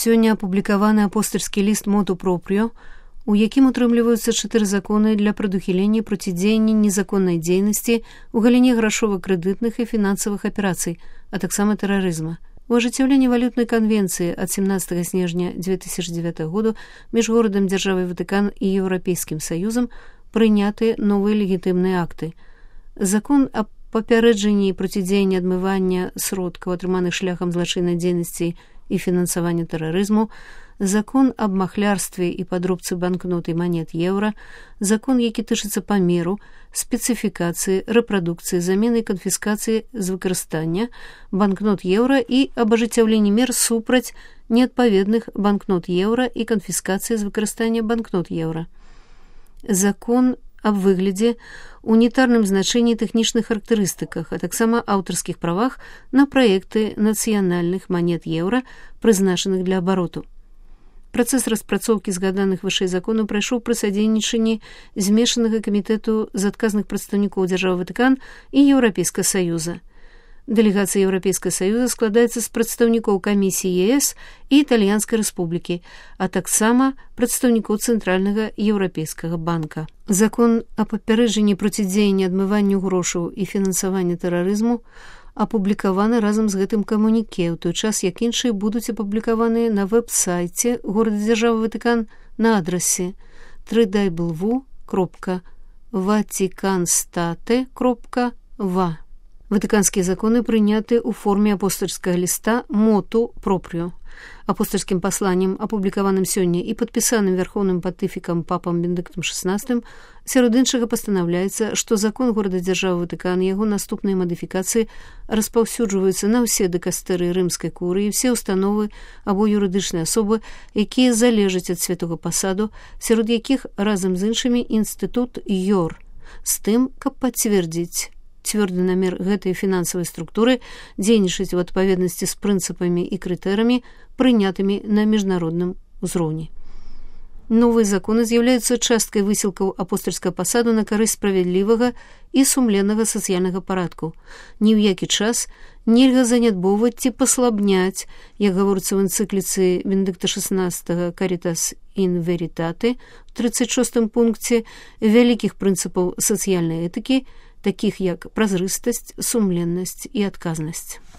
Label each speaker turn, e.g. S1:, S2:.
S1: сёння апублікаваны апостальскі ліст моту пропрыо, у якім утрымліваюцца 4 законы для прадухілення і процідзеяння незаконнай дзейнасці ў галіне грашова-крэдытных і фінансавых аперацый, а таксама тэрарызма. У ажыццяўленні валютнай канвенцыі ад 17 снежня 2009 году між горадам дзяржавай Ватыкан і Еўрапейскім Саюзам прыняты новыя легітымныя акты. Закон аб папярэджанні і процідзеяння адмывання сродкаў, атрыманых шляхам злачыннай дзейнасці і фінансавання тэрарызму, закон аб махлярстве і падробцы банкнот і манет еўра, закон, які тычыцца памеру, спецыфікацыі, рэпрадукцыі, замены і канфіскацыі з выкарыстання банкнот еўра і аб ажыццяўленні мер супраць неадпаведных банкнот еўра і канфіскацыі з выкарыстання банкнот еўра. Закон аб выглядзе, унітарным значэнні тэхнічных характарыстыках, а таксама аўтарскіх правах на праекты нацыянальных манет еўра, прызначаных для абароту. Працэс распрацоўкі згаданых вышэй законаў прайшоў пры садзейнічанні змешанага камітэту з адказных прадстаўнікоў дзяржавы Ватыкан і Еўрапейскага Саюза. Дэлегацыя Еўрапейскага Саюза складаецца з прадстаўнікоў камісіі ЕС і Італьянскай рэспублікі, а таксама прадстаўнікоў Цэнтральнага еўрапейскага банка. Закон о папярэджанні процідзеяння адмыванню грошаў і фінансавання тэрарызму апублікаваны разам з гэтым камуніке, у той час як іншыя будуць апублікаваныя на вэб-сайце горада дзяржавы Ватыкан на адрасе www.vaticanstate.va. Ватыканскія законы прыняты ў форме апостальскага ліста моту пропрыо. Апостальскім пасланнем, апублікаваным сёння і падпісаным вярхоўным пантыфікам папам Бенедыктам XVI, сярод іншага пастанаўляецца, што закон горада дзяржавы Ватыкан і яго наступныя мадыфікацыі распаўсюджваюцца на ўсе дыкастэры рымскай курыі, ўсе установы або юрыдычныя асобы, якія залежаць ад святога пасаду, сярод якіх разам з іншымі інстытут ЙОР, з тым, каб пацвердзіць цвёрды намер гэтай фінансавай структуры дзейнічаць у адпаведнасці з прынцыпамі і крытэрамі, прынятымі на міжнародным узроўні. Новыя законы з'яўляюцца часткай высілкаў апостальскага пасаду на карысць справядлівага і сумленнага сацыяльнага парадку. Ні ў які час нельга занядбоўваць ці паслабняць, як гаворыцца ў энцыкліцы Бенедыкта XVI «Caritas in Veritate» у 36 пункце вялікіх прынцыпаў сацыяльнай этыкі, такіх як празрыстасць, сумленнасць і адказнасць.